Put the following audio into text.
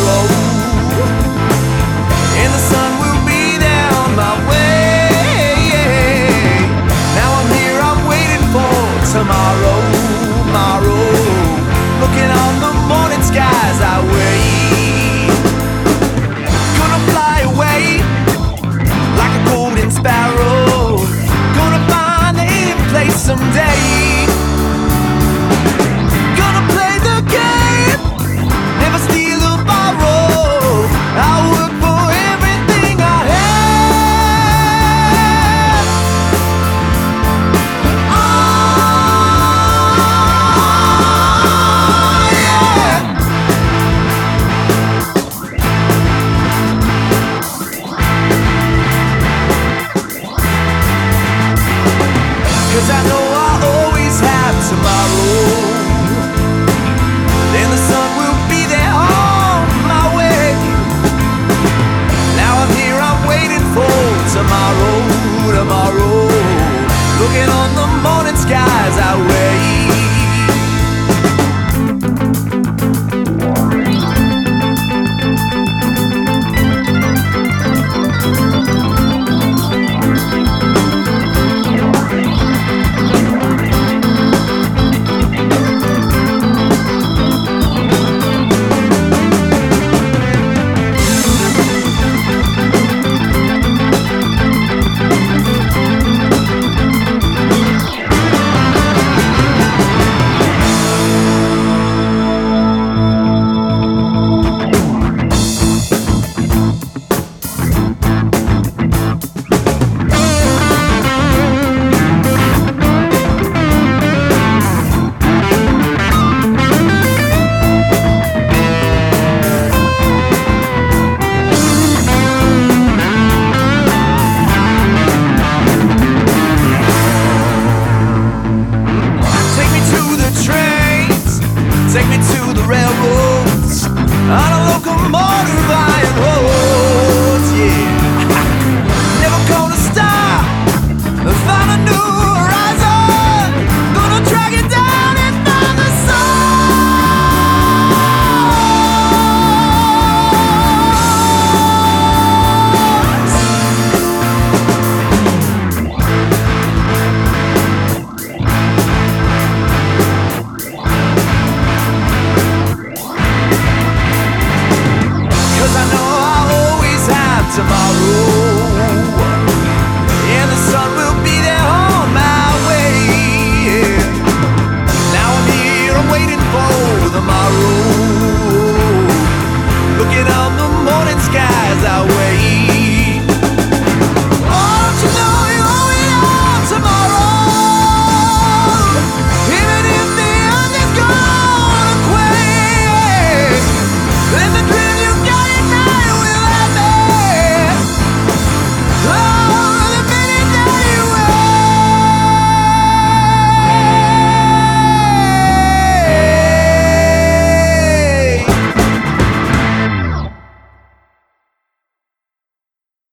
tomorrow, and the sun will be there on my way. Now I'm here, I'm waiting for tomorrow, tomorrow. Looking on the morning skies I wait. Gonna fly away like a golden sparrow. Gonna find a hidden place someday. Gonna play the game, never steal or borrow. I'll work for everything I have. Oh, yeah. 'Cause I know I always have tomorrow, then the sun will be there on my way. Now I'm here, I'm waiting for tomorrow, tomorrow. Looking on the morning skies I wait. Take me to the railroads, on a locomotive iron roads, yeah. Never gonna stop, find a new horizon. Gonna track it down and find the tomorrow, and the sun will be there on my way. Now I'm here, I'm waiting for tomorrow.